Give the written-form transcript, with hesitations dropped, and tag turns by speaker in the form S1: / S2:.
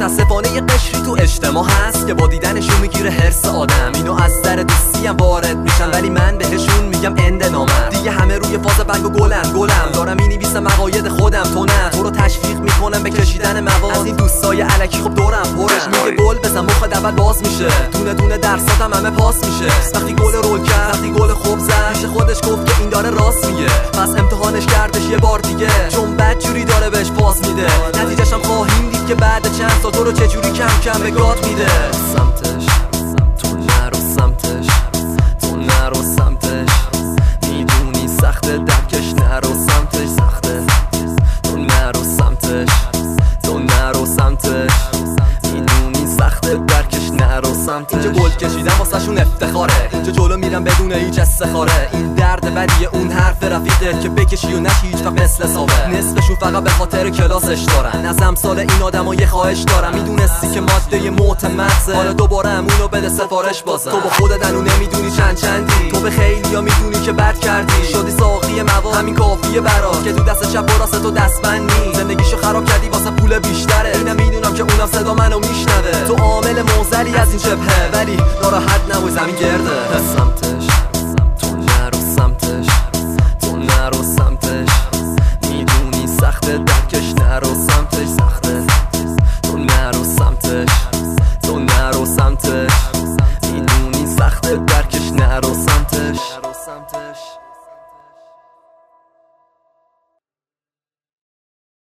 S1: متاسفانه یه قشری تو اجتماع هست که با دیدنشون میگیره حرص آدم. اینو از در دوستی هم وارد میشن ولی من بهشون میگم اند نامم. دیگه همه روی فاز بنگ و گلم دارم مینویسم مقاید خودم، تو نه. تو رو تشویق میکنم به کشیدن مواد. از این دوستای الکی خب دورم پرش. میگه گل بزن مخ دبل باز میشه، دونه دونه درساتم همه پاس میشه. وقتی گل رول کرد، وقتی گل خوب زد، پیش خودش گفت که این داره راست میگه. پس امتحانش کردش یه بار دیگه، چون بدجوری داره بهش پاس میده. نتیجه‌ش هم خواهیم دید که بعد چند سال تو رو چجوری کم کم به گات میده. سمتش تو نرو، سمتش تو نرو، سمتش میدونی سخته درکش، نرو سمتش سخته. تو نرو سمتش، تو نرو سمتش میدونی سخته درکش، نرو سمتش. اینجا گل کشیدم واسه شون افتخاره، اینجا جلو میرم بدون هیچ استخاره. این درد بدیه اون حرف رفیقت که بکشی و نشی هیچ وقت مثل سابه. نصفشون فقط به خاطر کلاسش دارن. از امثال این آدما یه خواهش دارم، میدونستی که ماده موت مغزه، حالا دوباره همونو بده سفارش بازم. تو با خودت هنو نمیدونی چندی، تو به خیلیا میدونی که بد کردی. شدی ساقی مواد، همین کافیه برات که تو دست چپ و راست تو دستبند نی. زندگیشو خراب کردی واسه پول بیشتره. اینم میدونم که اونم صدا منو میشنوه. تو عامل موزلی از این جبهه ولی ناراحت نباش زمین گرده. سمتش تو نرو، سمتش تو نرو، سمتش میدونی سخته درکش، نرو سمتش.